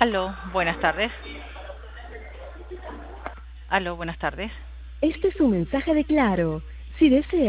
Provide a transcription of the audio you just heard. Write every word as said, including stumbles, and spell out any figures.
Aló, buenas tardes. Aló, buenas tardes. Este es un mensaje de Claro. Si desea